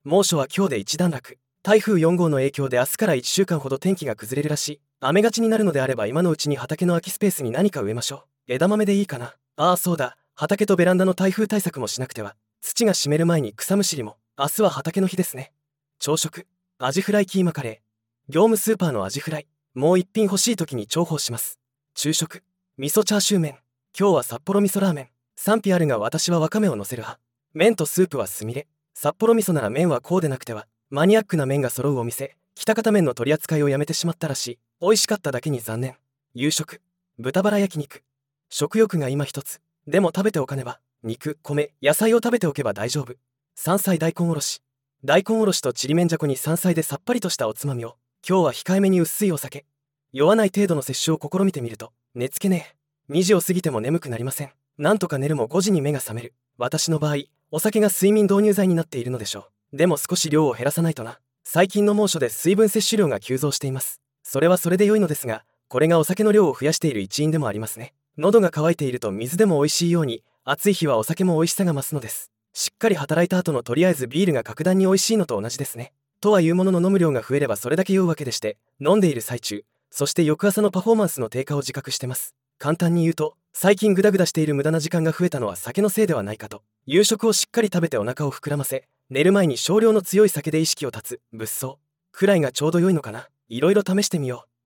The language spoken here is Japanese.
猛暑は今日で一段落。台風4号の影響で明日から1週間ほど天気が崩れるらしい。雨がちになるのであれば今のうちに畑の空きスペースに何か植えましょう。枝豆でいいかな。ああそうだ、畑とベランダの台風対策もしなくては。土が湿る前に草むしりも。明日は畑の日ですね。朝食、アジフライキーマカレー。業務スーパーのアジフライ。もう一品欲しい時に重宝します。昼食、味噌チャーシュー麺。今日は札幌味噌ラーメン。賛否あるが私はわかめを乗せる派。麺とスープはすみれ。札幌味噌なら麺はこうでなくては。マニアックな麺が揃うお店、北方麺の取り扱いをやめてしまったらしい。美味しかっただけに残念。夕食、豚バラ焼肉。食欲が今一つ。でも食べておかねば。肉、米、野菜を食べておけば大丈夫。山菜大根おろし。大根おろしとちりめんじゃこに山菜でさっぱりとしたおつまみを。今日は控えめに薄いお酒。酔わない程度の摂取を試みてみると、寝つけねえ。2時を過ぎても眠くなりません。なんとか寝るも5時に目が覚める。私の場合、お酒が睡眠導入剤になっているのでしょう。でも少し量を減らさないとな。最近の猛暑で水分摂取量が急増しています。それはそれで良いのですが、これがお酒の量を増やしている一因でもありますね。喉が渇いていると水でも美味しいように、暑い日はお酒も美味しさが増すのです。しっかり働いた後のとりあえずビールが格段に美味しいのと同じですね。とはいうものの飲む量が増えればそれだけ酔うわけでして、飲んでいる最中、そして翌朝のパフォーマンスの低下を自覚してます。簡単に言うと、最近グダグダしている無駄な時間が増えたのは酒のせいではないかと。夕食をしっかり食べてお腹を膨らませ、寝る前に少量の強い酒で意識を断つ、物騒くらいがちょうど良いのかな。いろいろ試してみよう。